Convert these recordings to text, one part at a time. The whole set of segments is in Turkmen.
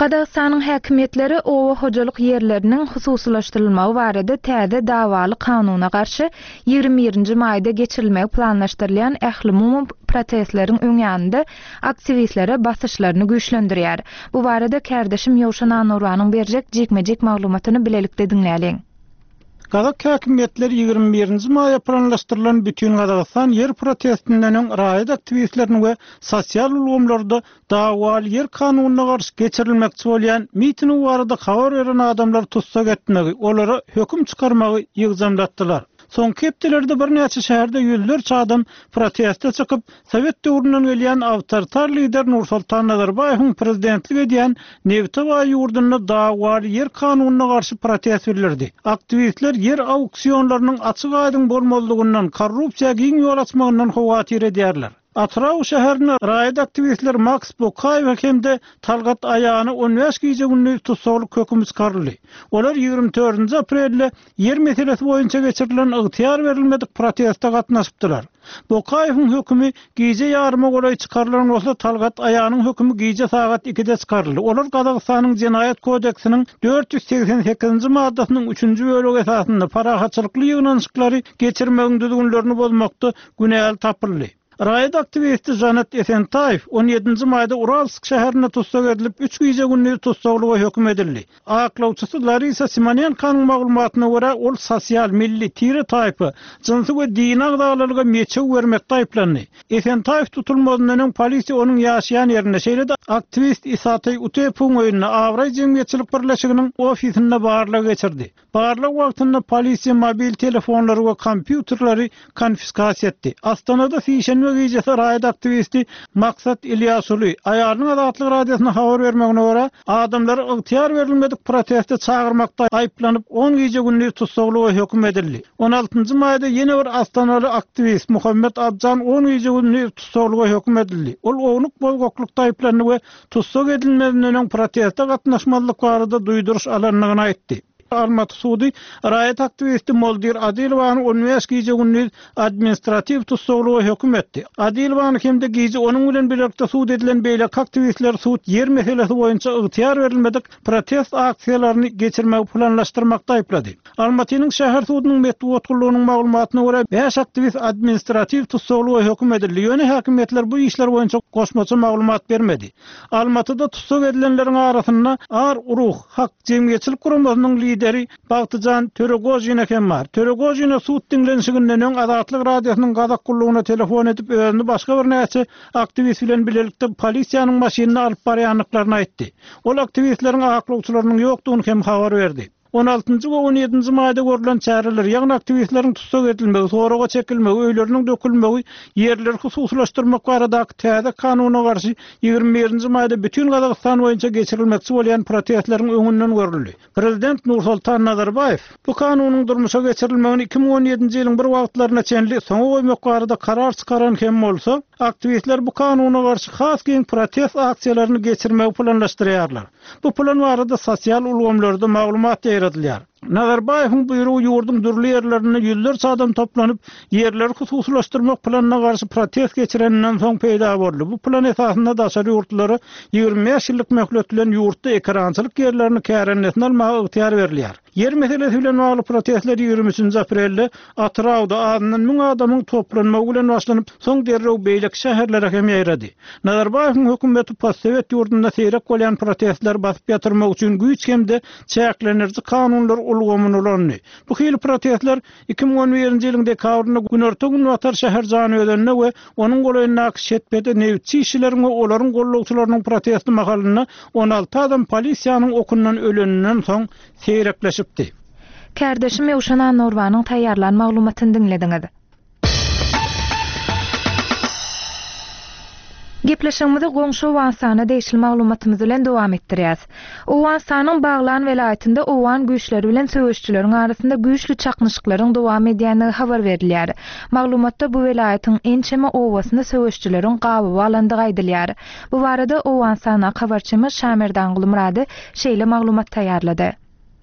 Qazaqstanyň häkimetleri owa hojalyk yerleriniň hususlaşdyrylmagy barada täze dawaly kanuna garşy 21-nji maýda geçirilmegi planlaşdyrylýan ähli protesleriň öňýände aktivistlere basyşlaryny güýçlendirýär. Bu barada kärdeşim Ýowşan Anurwanyň berjek jekmejek maglumatyny bilelikde diňläliň. Kazak häkimetleri 21-nji maýda planlaşdyrylan bütün Qazaqstan yer protestinden raýat aktivistleriniň we sosial ulgamlarda dawaly yer kanunyna garşy geçirilmekçi bolýan mitingi barada habar beren adamlar tutsak etmegi, olara höküm çykarmagy ýygzamlatdylar. Soňky hepdelerde bir näçe şäherde ýüzlerçe adam proteste çykyp, Sowet döwründen gelýän awtoritar lider Nursultan Nazarbaýewiň prezidentlik edýän Nevtowa ýurduny dawaly yer kanunyna garşy protest bildirdi. Aktivistler yer auksionlarynyň açyk aýdyn bolmazlygyndan, korrupsiýa giň ýol açmagyndan hawatyr edýärler. Atraw şäherine raýat aktivistler Max Bokayew hemde Talgat Ayany 15 gije günlük tutsaklyk hökümi çykaryldy. Olar 24 aprelde yer meselesi boýunça geçirilen ygtyar berilmedik protestde gatnaşypdylar. Bokayewiň hökümi gije ýaryma golay çykarylan bolsa Talgat Ayanyň hökümi gije sagat 2-de çykaryldy. Olar Qazaqstanyň Jenaýat kodeksiniň 488-nji maddasynyň 3-nji bölegi esasynda parahatçylykly ýygnaşyklary geçirmegiň düzgünlerini bozmakda günäl tapyldy. Raýat aktivisti Janet Esentayew 17-nji maýda Uralsk şäherine tutsak edilip 3 gije günlük tutsaklyga höküm edildi. Aklawçysy Larisa Simonenko'nun maglumatyna görä ol sosial, milli, tire taýpy, jinsy we din agdalyga meçe bermekde aýplandy. Esentayew tutulmagynyň polisiýa onuň ýaşaýan ýerine şeýle aktivist Isatay Utepung öýüne Awra Jemgyýetçilik birleşiginiň ofisine barlyk geçirdi. Barlyk wagtynda polisiýa mobil telefonlary we kompýuterlary konfiskasiýa etdi. Astanada Fişen Gijesi raýat aktivisti Maksat Ilyasowy aýalynyň adatlyk radiosyna habar bermegine görä adamlar ygtyar berilmedik proteste çağırmakda aýplanyp 10 gije günlük tutsaklyga höküm edildi. 16-njy maýda ýene bir astanaly aktivist Muhammed Abjan 10 gije günlük tutsaklyga höküm edildi. Ol ownuk bolgoklukda aýplandy we tutsak edilmeginiň proteste gatnaşmalyk barada duýduruş alanlygyny aýtdy. Almaty sudy raýat aktivisti Moldir Adilowany 15 gije günlük administrativ tutsaklyga höküm etdi. Adilowany hemde gije onuň bilen birlikde sud edilen beýlek aktivistler sud yer meselesi boýunça ygtyar berilmedik protest aksiýalaryny geçirmegi planlaşdyrmakda aýplady. Almatynyň şäher sudynyň metbu otgullygynyň maglumatyna görä 5 aktivist administrativ tutsaklyga höküm edildi. Ýöne häkimetler bu işler boýunça goşmaça maglumat bermedi. Almatyda tutsak edilenleriň arasynda Ar Uruh Hak Jemgyýetçilik guramasynyň lideri Bagtyjan Töregojina hem bar. Töregojina sud dinlenişinden öň adatlyk radiosynyň gazak gullygyna telefon edip özüni başga bir näçe aktivist bilen birlikde polisiýanyň maşynyna alyp barýanlyklaryny aýtdy. Ol aktivistleriň aklawçylarynyň ýokdugyny hem habar berdi. 16-njy we 17-nji maýda görülen çäreler, ýagny aktivistleriň tutsak edilmegi, soraga çekilmegi, öýleriniň dökülmegi, yerleri hususlaşdyrmak barada täze kanunyna garşy 21-nji maýda bütün Qazaqstan boýunça geçirilmekçi bolýan protestleriň öňünden görüldi. Prezident Nursultan Nazarbayew bu kanunyň durmuşa geçirilmegini 2017-nji ýylyň bir wagtlaryna çenli soňa goýmak barada karar çykaran hem bolsa, aktivistler bu kanunyna garşy has giň protest aksiýalaryny geçirmegi planlaşdyrýarlar. Bu plan barada sosial ulgamlarda maglumat ýaratylýar. Nazarbayewiň buýrugy ýurdun dürli ýerlerine ýüzlerçe adam toplanyp ýerleri hususlaşdyrmak planyna garşy protest geçirenden soň peýda boldy. Bu plan esasynda daşary ýurtlary 25 ýyllyk möhlet bilen ýurtda ekrançylyk ýerlerini kärenletine almagy ygtyar berilýär. Yer meselesi bilen bagly protestler 23 aprelde Atrawda azyndan 1000 adamyň toplanmagy bilen başlanyp soň derrew beýlek şäherlere hem ýaýrady. Nazarbayewiň hökümeti Sowet ýurdunda seyrek bolýan protestler basyp ýatyrmak üçin güýç hemde çäklenirji kanunlar ulgamyny ulandy. Bu hili protestler 2011-nji ýylyň dekabryna günorta gün watar şäher jany ödenine we onuň golaýyna şetpede nevçi işleriň we olaryň gollawçylarynyň protesti mahalyna 16 adam polisiýanyň okundan öleninden soň seyrekleşipdi. Kärdeşim Ýowşan Anurwanyň taýýarlan maglumatyny dinlediňiz. Gepleşigimizi goňşy Owensana deýişli maglumatymyz bilen dowam etdirýäs. Owensanyň Baglan welaýatynda owan güýçleri bilen söwüşçileriň arasynda güýçli çaknyşyklaryň dowam edýändigi habar berilýär. Maglumatda bu welaýatyň ençeme owasyna söwüşçileriň gaby alandygy aýdylýar. Bu barada Owensana habarçymyz Şamerdan Gulmurady şeýle maglumat taýýarlady.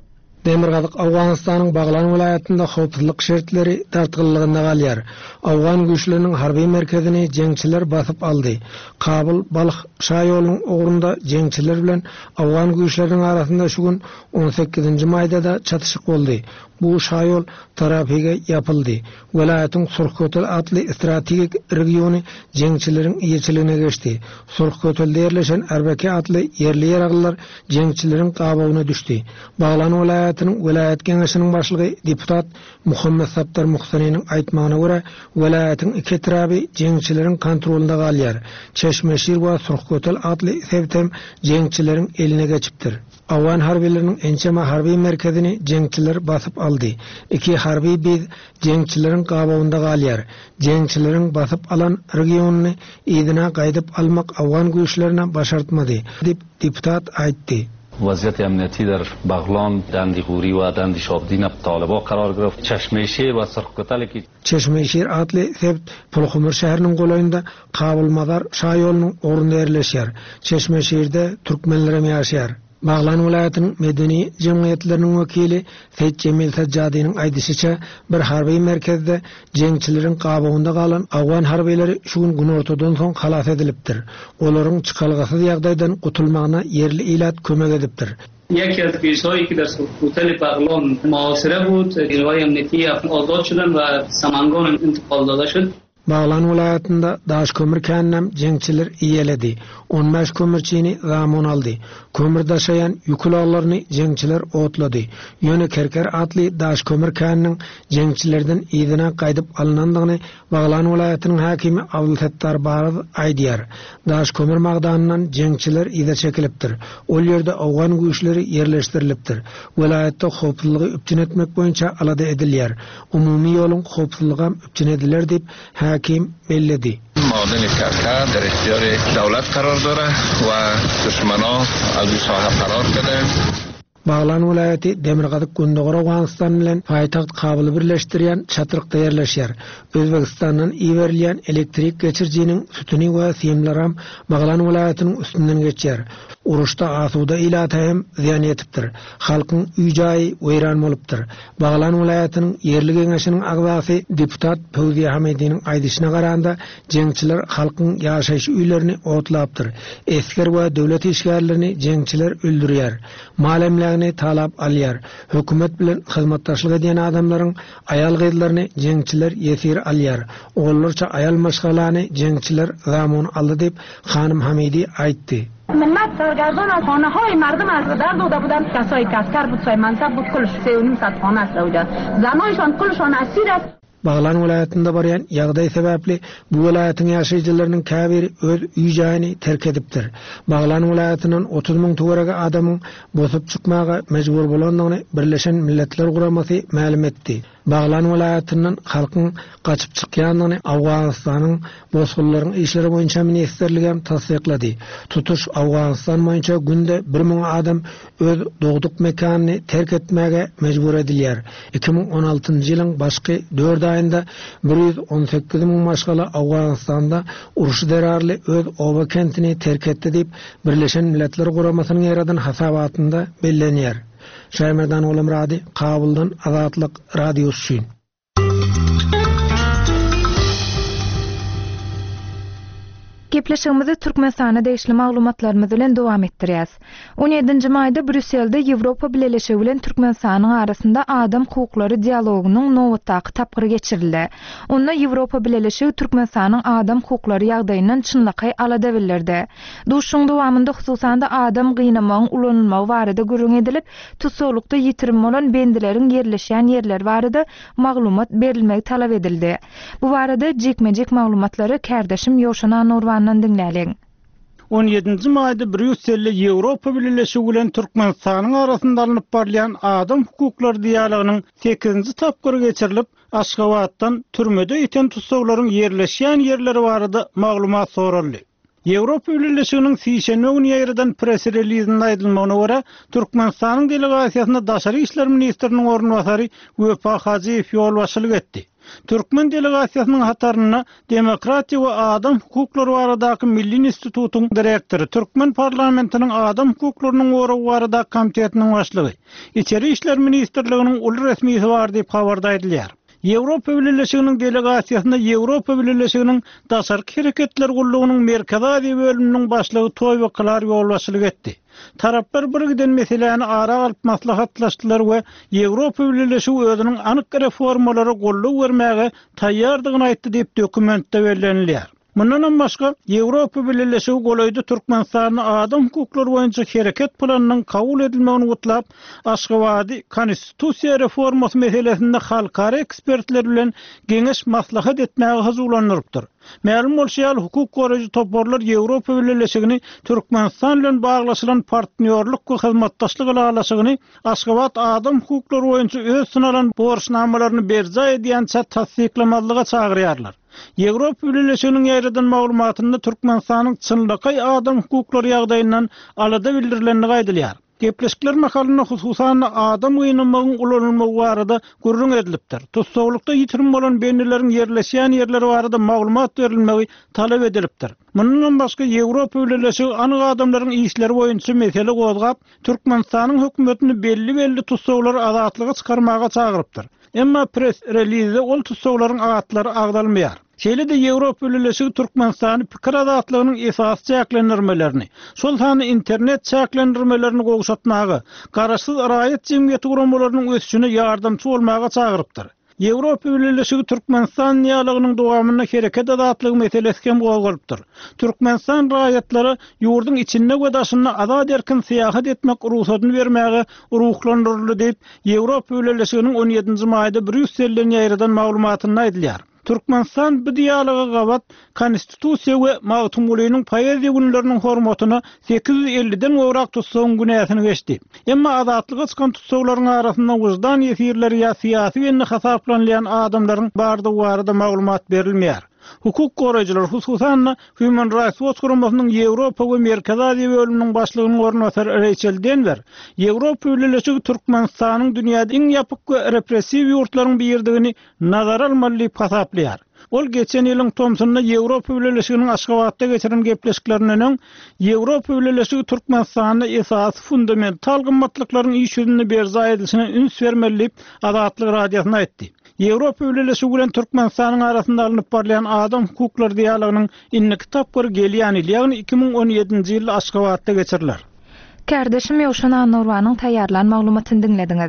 Demirgazyk Awganistanyň Baglan vilayatynda howpsuzlyk şertleri tartgylygynda galýar. Awgan güýçleriniň harby merkezini jeňçiler basyp aldy. Kabul balyk şaýolunyň ogurunda jeňçiler bilen Awgan güýçleriniň arasynda şu gün 18-nji maýda da çatışyk boldy. Bu şaýol tarapyga yapyldy. Welaýatyň Surxkötel adly strategik regiony jeňçileriň ýeçiligine geçdi. Surxkötelde ýerleşen Erbeke adly ýerli ýaraglylar jeňçileriň gabawyna düşdi. Baglan welaýatynyň welaýat geňeşiniň başlygy deputat Muhammed Saptar Muhsanyň aýtmagyna görä, welaýatyň iki taraby jeňçileriň kontrolunda galýar. Çeşmeşir we Surxkötel adly sebtem jeňçileriň eline geçipdir. Awgan harbileriniň ençeme harby merkezini jeňçiler basyp aldy. İki harby biz jeňçileriň gabawynda galýar. Jeňçileriň basyp alan regionyny ýygyna gaýdyp almak Awgan güýçlerine başartmady, dip deputat aýtdy. وضعیت امنیتی در بغلان، دندیقوری و دندیشابدین طالبا قرار گرفت. چشمه‌شیر و سرخکتل که Çeşmeşir adly sebt Pulxumur şäheriniň golayynda Kabul-Mazar şaýolunyň orunda ýerleşýär. Çeşmeşirde türkmenlerim ýaşaýar. Baglan vilayatynyň medeni jemgyýetleriniň wekili Seyit Cemil Sajjadynyň aýdysynça bir harby merkezde jeňçileriň gabawynda galan Awgan harbyleri şu gün ortadan soň halas edilipdir. Olaryň çykalgysyz ýagdaýdan gutulmagyna yerli ilat kömek edipdir. یکی از گیش‌هایی که در سرخکوتل بغلان محاصره بود، نیروهای امنیتی آزاد شدند و سمنگان انتقال داده شد. Baglan vilayatynda daş kömür kännem jeňçiler iýeledi. 15 kömürçini zamon aldy. Kömür daşayan ýükleýlerini jeňçiler otlady. Ýöne Kerker adly daş kömür känniň jeňçilerden ýygyna gaýdyp alynandygyny Baglan vilayatynyň hakimi Abdulsattar Baraz aýdýar. Daş kömür magdanyndan jeňçiler ýyda çekilipdir. Ol ýerde Awgan güýçleri ýerleşdirilipdir. Vilayatda howpsuzlygy üpçün etmek boýunça alada edilýär. Umumy ýoluň howpsuzlygy üpçün ediler dip hakim belledi. معادن کرکر در اختیار دولت قرار داره و دشمنا از این ساحه قرار بده. Baglan vilayaty Demirgazyk Gündogora Awganistan bilen paýtaxt Kabuly birleşdirýän çatyrykda ýerleşýär. Özbegistandan iýerilýän elektrik geçirjiniň sütüni we siýemleram Baglan vilayatynyň üstünden geçýär. Uruşda asuda ilata hem ziyan etipdir. Halkyň üýjaý weýran bolupdyr. Baglan vilayatynyň ýerli geňeşiniň agzasy deputat Fawzi Ahmediň aýdyşyna garanda jeňçiler halkyň ýaşaýyş üýlerini otlapdyr. Esker we döwlet işgärlerini jeňçiler öldürýär. Malemlerini talap alýar. Hökümet bilen hyzmatdaşlyk edýän adamlaryň aýal gyzlaryny jeňçiler ýesir alýar. Oğullarça aýal maşgalany jeňçiler zamon aldy dip Hanym Hamidi aýtdy. ملت سرگردان از خانه های مردم از در داده بودند. کسایی که اسکر بود، سای منصب بود، کلش 3.5 خانه است اونجا. زنایشان کلشان اسیر است. Baglan vilayatynda barýan ýagdaý sebäpli bu vilayatyň ýaşaýjylarynyň käbiri öz üýjagyny terk edipdir. Baglan vilayatynyň 30 000 töwerege adamyň bosup çykmaga mejbur bolandygyny Birleşen Milletler Guramasy ma'lum etdi. Baglan vilayatynyň halkyň gaçyp çykýandygyny Awganistanyň bosgullaryň işleri boýunça ministrligi hem tasdiklady. Tutuş Awganistan boýunça günde 1000 adam öz dogduk mekanyny terk etmäge mejbur edilýär. 2016-njy ýylyň başky 4 aýynda 118 000 maşgala Awganistanda uruşy derarly öz oba kentini terk etdi diýip Birleşen Milletler Guramasynyň ýaradan hasabatynda bellenýär. Şaýmerdan Olam Radi, Kabuldan Azatlyk radiosu. Gepleşigimizi Türkmenistana degişli maglumatlarymyz bilen dowam etdirýäs. 17-nji maýda Brüsselde Ýewropa Birleşigi bilen Türkmenistanyň arasynda adam hukuklary dialogunyň nowatdaky tapgyry geçirildi. Onda Ýewropa Birleşigi Türkmenistanyň adam hukuklary ýagdaýyndan çynlykay alada bildirdi. Duşuň dowamynda hususan da adam gynamagyň ulanylmagy barada görüň edilip, tutsaklykda ýitirim bolan bendileriň ýerleşýän ýerler barada maglumat berilmegi talap edildi. Bu barada jekmejek maglumatlary kärdeşim Ýoşana Nurwan 17-nji maýda Brüsselde Ýewropa Birleşigi bilen Türkmenistanyň arasynda alınıp barlayan adam hukuklary dialogynyň 8-nji tapgyry geçirilip, Aşgabatdan türmede iten tutsaklaryň ýerleşýän ýerleri barada maglumat soruldy. Ýewropa Birleşiginiň Sişenme güni ýerden press release'inde aýdylmagyna görä, Türkmenistanyň delegasiýasyna Daşary işler ministriniň ornwasary Wefa Hajiýew ýol başçylyk etdi. Türkmen delegasiýasynyň hataryna Demokratiýa we Adam hukuklary baradaky Milli Institututyň direktory, Türkmen parlamentiniň Adam hukuklarynyň baradaky komitetiniň başlygy, İçeri işler ministrliginiň uly resmisi bar diýip habarda aýdylýar. Ýewropa Birleşiginiň delegasiýasyna Ýewropa Birleşiginiň daşarky hereketler gullugynyň merkezi bölüminiň başlygy Toýba Klar ýol başçylyk etdi. Taraplar birgiden meseleni ara alyp maslahatlaşdylar we Ýewropa Birleşigi özüniň anyk reformalary gollug bermäge taýýardygyny aýtdy diýip dokumentde bellenilýär. Mundan başga Ýewropa Birleşigi golaydy Türkmenistanyň adam hukuklary boýunça hereket planynyň kabul edilmegini gutlap, Aşgabatdy konstitusiýa reformasy meselesinde halkara ekspertler bilen geňeş maslahat etmäge hazırlanýardyr. Ma'lum bolýar, hukuk goraýjy toporlar Ýewropa Birleşigini Türkmenistan bilen baglaşylan partnerlik we hyzmatdaşlyk alaşygyny Aşgabat adam hukuklary boýunça öz synalan borçnamalaryny berja edýänçe tasdiklamazlyga çagyrýarlar. Ýewropa Birleşiginiň ýerden maglumatynda Türkmenistanyň çynlyky adam hukuklary ýagdaýyndan alada bildirilenini gaýdylýar. Gepleşikler makalyna hususan adam uýnamagyň ulanylmagy barada gurrun edilipdir. Tutsawlykda ýitirim bolan beýneleriň ýerleşýän ýerleri barada maglumat berilmegi talap edilipdir. Mundan başga Ýewropa Birleşigi anyk adamlaryň işleri boýunça mesele gozgap, Türkmenistanyň hökümetini belli tutsawlar azatlygy çykarmaga çagyrypdyr. Emma press release'de ol tutsawlaryň agatlary agdalmaýar. Şeýle-de Ýewropa Birleşigi Türkmenistany pikir azatlygynyň esas çäklendirmelerini, şol sany internet çäklendirmelerini gowşatmagy, garaşsyz raýat jemgyýeti guramalarynyň ösüşine ýardamçy bolmaga çagyrypdyr. Ýewropa Birleşigi Türkmenistan ýalygynyň dowamyna hereket azatlygy meselesi hem gowgalypdyr. Türkmenistan raýatlary ýurdun içinde we daşyna azad erkin syýahat etmek ruhsatyny bermäge ruhlandyryldy diýip Ýewropa Birleşiginiň 17-nji maýda Brüsselden ýaýradan maglumatyny aýdylýar. Türkmenistan bu diýaloga gabat konstitusiýa we magtumlygynyň poeziýa günleriniň hormatyna 850-den gowrak tutsagyň günäsini geçdi. Emma azatlyga çykan tutsawlaryň arasynda wyjdan ýesirleri ýa syýasy we hasaplanýan adamlaryň bardygy barada maglumat berilmeýär. Hukuk goraýjylar hususan Human Rights Watch guramasynyň Ýewropa we Merkezi bölüminiň başlygynyň ornwasary Rachel Denver, Ýewropa Birleşigi Türkmenistanyň dünýäde iň ýapyk we repressiw ýurtlaryň birdigini nazara almaly diýip hasaplaýar. Ol geçen ýylyň Thomsonda Ýewropa Birleşiginiň Aşgabatda geçiren gepleşiklerinden Ýewropa Birleşigi Türkmenistanyna esas fundamental gymmatlyklaryň iş ýüzüne berza edilişine üns bermeli diýip Azatlyk radiosyna aýtdy. Ýewropa Birleşigi bilen Türkmenistanyň arasynda alınıp barlayan adam hukuklary dialogynyň inňi tapgary gelýän ýyl, ýagny 2017-nji ýyl Aşgabatda geçiriler. Kardeşim Ýowşan Anurwanyň taýýarlan maglumatyny dinlediňiz.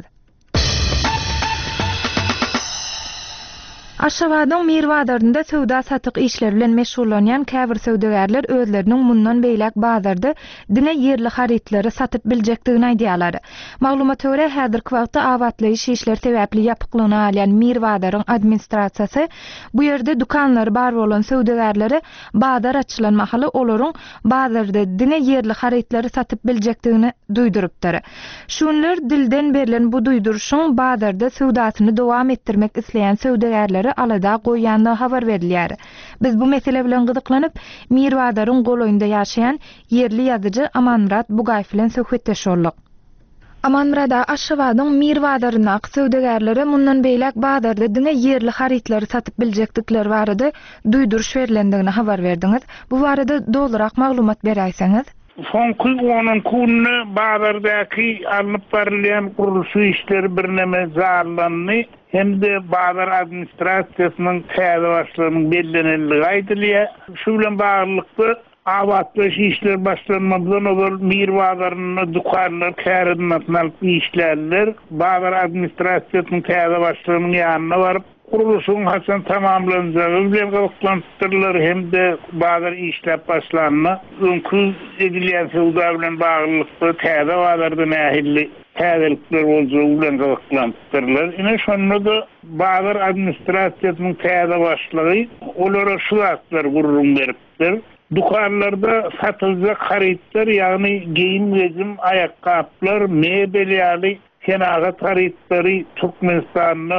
Aşgabatyň Mirwadarynda söwda satyk işleri bilen meşgullanýan käbir söwdägärler özleriniň mundan beýlek bazarda dine ýerli haritleri satyp biljekdigini aýdýarlar. Maglumaty görä häzirki wagtda awatlaýyş işleri sebäpli ýapyklygyny alýan Mirwadaryň administrasiýasy bu ýerde dukanlary bar bolan söwdägärlere bazar açylanmaly olaryň bazarda dine ýerli haritleri satyp biljekdigini duýdurypdyr. Şunlar dilden berilen bu duýduruşyň bazarda söwdasyny dowam etdirmek isleýän söwdägärler alada goýandy habar berilýär. Biz bu mesele bilen gyzyklanyp Mirwadaryň goloýunda ýaşaýan yerli ýazyjy Amanmurat Bugaýew bilen söhbetdeş boldyk. Amanmurada Aşgabatyň Mirwadaryna söwdägärleri mundan beýlek bazarda dine ýerli haritleri satyp biljekdikleri barada duýduruş berilendigini habar berdiňiz. Bu barada dolurak maglumat berýärsiňiz. Son 10 kunny bazardaky alınıp barylan gurulşy işleri birneme zarlandy. Hem de bazar administrasiýasynyň täze başlygynyň belleneligi aýdylýar. Şu bilen baglykda awatlaş işler başlanmadan ol Mirwadaryny dukanlar kärinatnalyp işlerler. Bazar administrasiýasynyň täze başlygynyň ýanyna baryp kuruluşun hasan tamamlanacağı bilen gawaklantyrylar hem de bazar işler başlanma. Öňkü edilýän söwda bilen baglykda täze bazarda nähilli täzelikler boljagy bilen gawaklantyrylar. Ine şonda bazar administrasiýasynyň täze başlygy olara şu haklar gurrun beripdir. Dukanlarda satyljak haritler, ýagny giyim gezim, ayakkablar, mebel ýaly kenagat haritlary Türkmenistanyň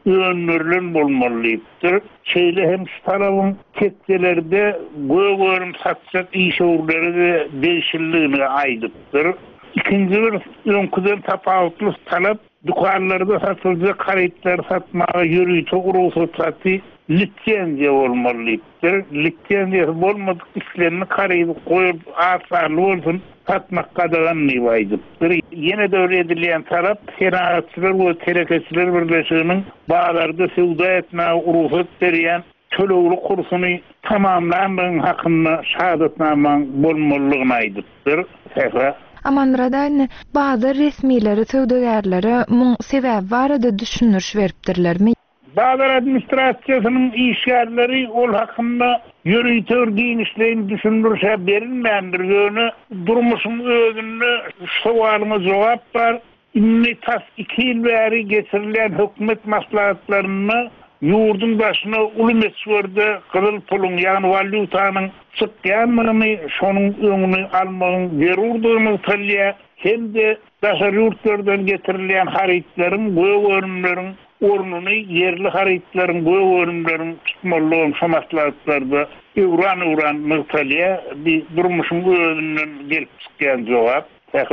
öňürlen bolmalydyr. Şeýle hem tarabın ketdelerde göwörüm satsak işoğulları da değişilliğini aýdypdyr. İkinci bir öňküden tapawutly talap dukanlarda satyljak haritler satmaga ýürüýte urusatly lisensiýa bolmalydyr. Lisensiýa bolmadyk işlerini karyp goýup asanly bolsun satmak gadaganly baýdypdyr. Ýene de öýredilýän tarap senaatçylar we terekeçiler birleşiginiň baglarda sowda etmäge urusat berýän tölegli kursuny tamamlanan hakynda şahadatnama bolmalygyny aýdypdyr. Amanradan bazı resmileri, söwdegärleri muň sebäp barada düşünürş beripdirlermi? Bazı administrasiýasynyň işgärleri ol hakynda ýürüýtür giňişlerini düşünürşe berilmändirgeni durmuşyň özünde sowalyna jogap bar. Inni tas 2 ýyl bäri geçirilen hökümet maslahatlaryny ýurdun başyna uly mesgerde gyzyl puluň ýagny valyutanyň çykýanlygyny şonuň öňüni almagyň berurdygyny tälýä hemde daşary ýurtlardan getirilen haritlaryň göwörümleriň ornuny yerli haritlaryň göwörümleriň tutmalygyny şomaslahatlarda uran myktalýa bir durmuşyň özünden gelip çykýan jogap.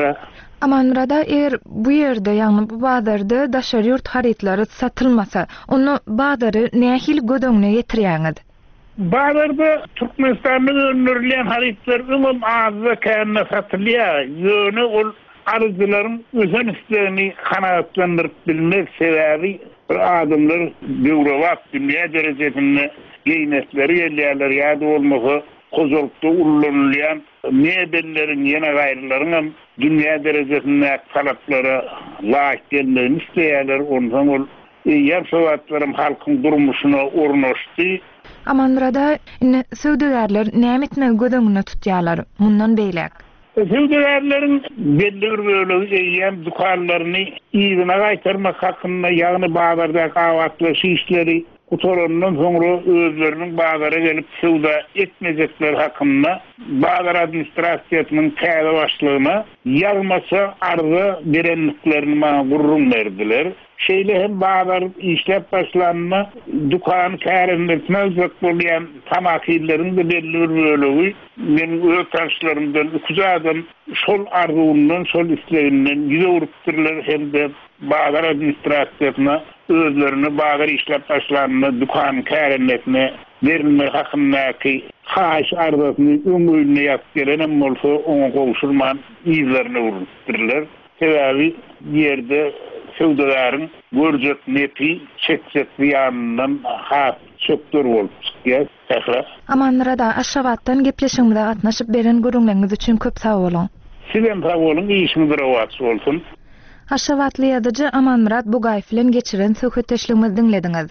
Amanrada bu ýerde ýagny bu bazarda daşary ýurt haritlary satylmasa, onu bazary nähil gödöňüne ýetirýäňiz? Bazarda Türkmenistanyň öňürilen haritler umum azda känne satylýar. Ýöne ol arzylaryň özüň islegini kanagatlandyryp bilmek sebäbi adamlar bürowat dünýä derejesinde geýnekleri ýerler ýa-da bolmasa kozulukda ullanılan mebellerin yine gayrılarının dünya derecesinde talaplara layık gelmelerini isteyenler ondan ol yaşavatlarım halkın durmuşuna ornaştı. Amanrada söwdegärler näme etmegi gödöňüne tutýarlar mundan beýlek? Söwdegärlerin belli bir bölegi eýýän dukanlaryny ýygyna gaýtarmak hakynda ýagny bazarda gawatly işleri Utorandan sonra özlerinin bazara gelip sowda etmejekler hakynda bazar administrasiýasynyň täze başlygyna ýagmasa arza berenliklerini maňa gurrun berdiler. Şeýle hem bazar işlep başlanma dukan kärenletmezlik bolýan tamakylleriň de belli bir bölegi men öz tanşlarymdan ukuzadan şol arzuwyndan şol isleginden ýüzüripdirler hem de bazar administrasiýasyna özlerini bazar işlep başlanma dukan kärenletine verilme hakyndaky haýş arzusyny öňüne ýatyran bolsa oňa gowşulman ýyzlaryna urupdirler. Sebäbi ýerde söwdegäriň görjek nepi çekçek ýanyndan has çöpdür bolup çykýar. Amanrada Aşgabatdan gepleşigimde gatnaşyp beren görüňleriniz üçin köp sag bolun. Sizem sag bolun, işiniz rawat bolsun. Aşgabatly ýazyjy Amanmurat Bugaýew bilen geçiren söhbetdeşligimizi dinlediňiz.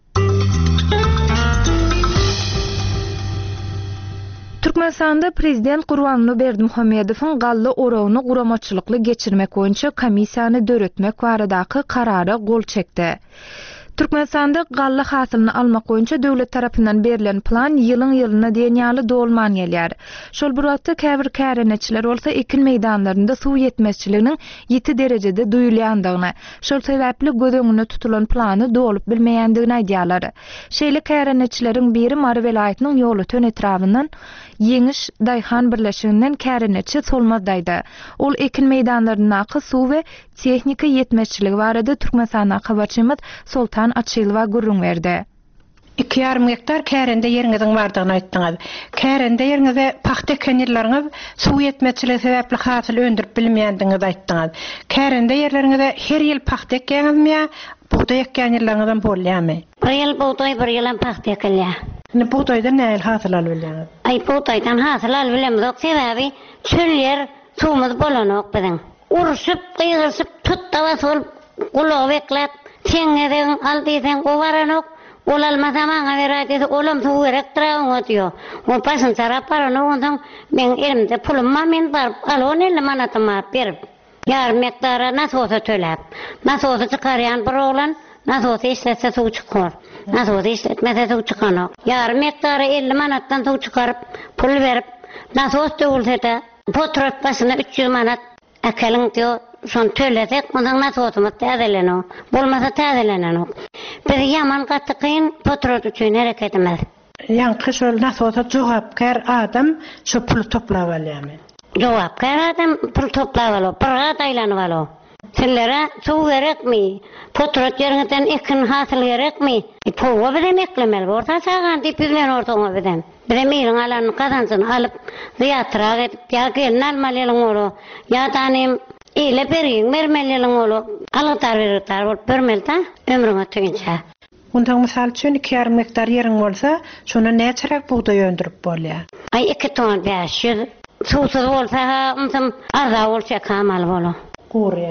Türkmenistanda Prezident Gurbanly Berdimuhammedowyň gally orawyny guramaçylykly geçirmek boýunça komissiýany döretmek baradaky karara gol çekdi. Türkmenistanda gally hasylyny almak boýunça döwlet tarapyndan berilen plan ýylyň-ýylyna diýen ýaly dolman gelýär. Şol bir wagtda käbir kärenetçiler bolsa ekin meýdanlarynda suw ýetmezçiliginiň 7 derejede duýulýandygyny, şol sebäpli gödöňüne tutulan plany dolup bilmeýändigini aýdýarlar. Şeýle kärenetçileriň biri Mary welaýatynyň ýolu tön etrafyndan Ýeňiş Daýhan birleşiginden kärenetçi Solmazdaydy. Ol ekin meýdanlaryna suw we tehnika ýetmezçiligi barada Türkmenistan habarçymyz Soltan Açylywa gurrun berdi. 2,5 hektar kärende ýeriňiziň bardygyny aýtdyňyz. Kärende ýeriňizde paxta kenirleriňiz suw ýetmezçiligi sebäpli hasyl öndürip bilmeýändiňizi aýtdyňyz. Kärende ýerleriňizde her ýyl paxta ekýänizmi, buğday ekýän ýerleriňizden bolýarmy? Bir ýyl buğday, bir ýyl paxta ekýär. Buğdaydan näil hasyl alyp bilýäňiz? Buğdaydan hasyl alyp bilemdik, sebäbi çöl ýer suwumyz bolanok biziň. Uruşyp, gyýgyşyp, tutda basy gulagy bekläp, seňeden aldyň gowaranok, ol almasa maňa berýär, olam suw berek traýaňa diýýär. O paşyn çarap barany ondan men elimde pulum men bar, alon 50 manatyma berip. Ýar mektara nasosa töläp. Nasosa çykarýan bir oglan, nasosa işletse suw çykar. Nasosa işletmese suw çykanok. Ýar mektara 50 manatdan suw çykaryp, pul berip, nasos döwülse potrat başyna 300 manat akelyň diýär. son töletek ondan nasıl otomat täzeleno. Bolmasa täzeleneno. Bir yaman gatyqyn potrot üçin hareket etmez. Yankı şol nasıl jogapkar adam şu pul toplap alýarmy. Jogapkar adam pul toplap alo, pırgat aýlanyp alo. Sellere suw gerekmi? Potrot ýerinden ekin hasyl gerekmi? Powa bilen eklemel orta çagan diýip bilen ortaňa bilen. Biremiň alan kazançyn alyp ziyatraga edip ýa gelin almalylyň olo. Ya tanym ile beriň mermelylyň olo. Algytar berýär bolup bermeli-de ömrüňe tügünçe. Ondan misal üçin 2,5 hektar ýeriň bolsa, şonu näçerek buğday öndürip bolýar. Ay 2 ton 500. Suwsuz bolsa, umsam arda bolsa kamal bolu. Gurya.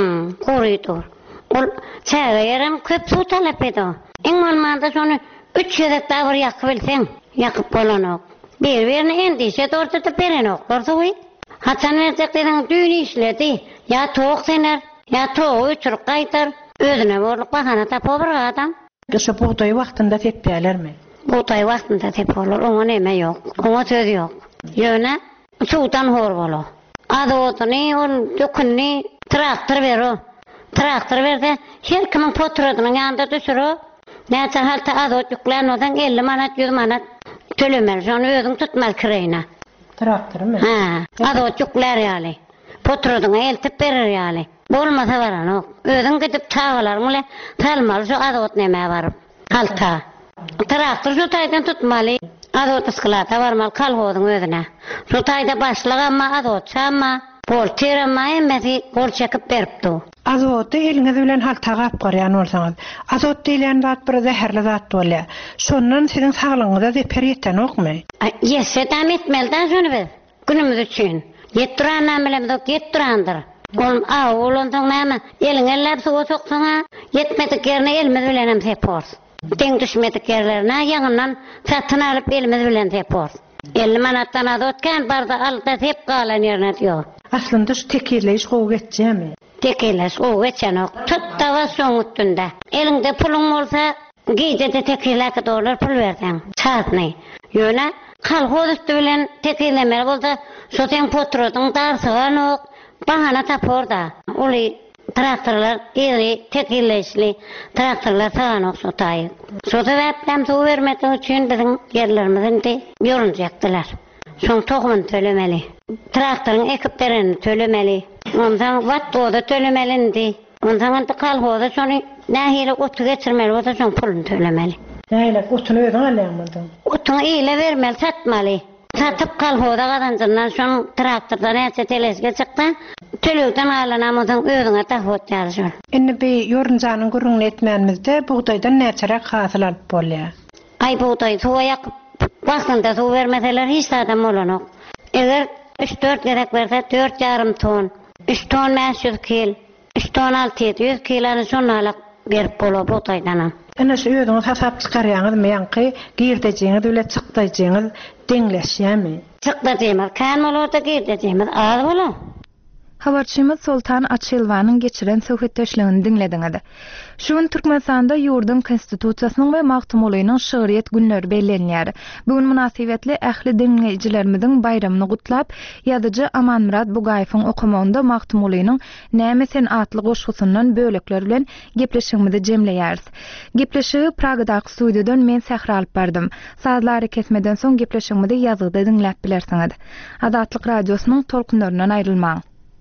Gurýdur. Ol çäge ýerim köp suw talap eder. Eň bolmanda şonu 3 hektar bir ýakyp bilseň, ýakyp bolanok. Bir-birini endişe tortup berenok. Dorsuwy. Haçan berjekdiň düýni işledi. Ya toğ sener, ya toğ uçurup gaýtar. Özüne bolup bahana tapyp bir adam. Şu buğday wagtynda tepýärlermi? Buğday wagtynda tep bolar, oňa näme ýok. Oňa söz ýok. Ýöne suwdan hor bolar. Adotyny, ol dökünni traktor bero. Traktor berde her kimin potrodynyň ýanynda düşürip, näçe halta adot ýüklenmeden 50 manat, 100 manat tölemeli. Şonu özüň tutmaly kireýine. Traktormy? Adot ýükler ýaly. Potrodyňa eltip berer ýaly. Bolmasa baranok. Özüň gidip çağalarmy le talmaly şu adot näme baryp. Halta. Traktor şu taýdan tutmaly. Adot ysklata barmaly kalhodyň özüne. Şu taýda başlyk amma adot çamma. Bol terama emmeti bol çekip beripdi. Azoty eliňiz bilen haltaga alyp garýan bolsaňyz, azot diýilen zat bir zäherli zat bolýar. Şondan siziň saglygyňyza zeper ýetenokmy? Ýetem etmeli-de şonu biz. Günümüz üçin. Ýetdiränem bilen dok ýetdirandyr. Ol awulundan näme? Eliň ellep suwa soksaňa, ýetmedik ýerine elimiz bilen hem sepors. Deň düşmedik ýerlerine ýaňyndan satyn alyp elimiz bilen sepors. 50 manatdan azot kan barda alda sep galan ýerine diýor. Aslında şu tekirleyiş gowy geçjämi? Tekirleyiş gowy geçenok. Tutdawa soň üstünde. Elinde puluň bolsa, giýde tekirleke dolar pul bersen. Çatny. Ýöne kalhoz üstü bilen tekirlemeli bolsa, şo sen potrodyň darsyganok, bahana taporda. Oly traktorlar, iri tekirleşli traktorlar saganok şo taýy. Şo sebäpden suw bermediň üçin biziň ýerlerimizde ýorunjakdylar. Şoň tohum tölemeli. Traktorun ekip bereni tölemeli. Ondan vattoda tölemelindi. Ondan anta kalhoda şonu nähile otu geçirmeli bolsa şoň pulunu tölemeli. Nähile otunu özüň alýarmydy? Otunu ile vermeli, satmaly. Satyp kalhoda gazanjyndan şoň traktordan näçe telesge çykdy. Tölekden alanamyň özüňe tahot ýazyşyr. Indi bir ýorunjanyň gurrunly etmänimizde buğdaýdan näçerek hasyl alyp bolýar? Ay buğdaý suwa ýakyp wagtynda suw bermeseler hiç adam bolanok. Eger 3-4 gerek berse 4,5 ton, 3 ton 500 kil, 3 ton 600 kilany şonu alyp berip bolap buğdaýdan. Ana şu özüňiz hasap çykarýaňyzmy ýanky girdejäňiz öle çykdaýjyňyz deňleşýärmi? Çykdaýjymy, kan bolada girdejäňiz az bolar. Habarçymyz Sultan Açylwanyň geçiren söhbetdeşligini dinlediňiz. Şuň Türkmenistanda ýurdun konstitusiýasynyň we magtumulynyň şöhret günleri bellenýär. Bugun münasibetli ähli dinleýijilerimiziň bayramyny gutlap, ýazyjy Amanmurad Bugaýewiň okumagynda magtumulynyň näme sen atly goşgusyndan bölekler bilen gepleşigimizi jemleýäris. Gepleşigi Pragadaky studiýadan men Sähra alyp berdim. Sazlary kesmeden soň gepleşigimizi ýazgyda dinläp bilersiňiz. Azatlyk radiosynyň tolkunlarynyň aýrylmaň.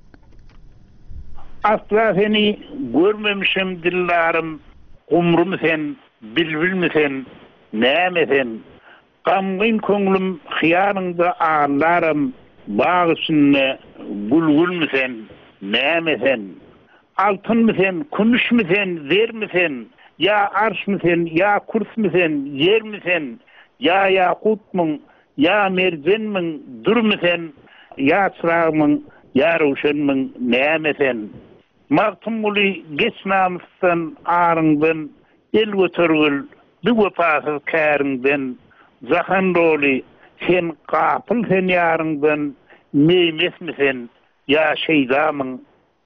Asla seni görmemişim dillarim, umrum sen, bilbilmi sen, näme sen. Gamgyn köňlüm hyýanynda ağlarım, bağışynne gulgulmy sen, näme sen. Altynmy sen, kümüşmi sen, zermi sen, ya arşmy sen, ya kursmy sen, yermi sen, ya yakutmyň, ya merjenmiň, durmy sen, ya çyragmyň, ya rowşanmyň, näme sen. Magtumuly geçnamysdan arıngdan el götürgül bir wefasız käriňden zahan roli sen gapyl sen ýarıňdan meýmesmi sen ya şeýdamyň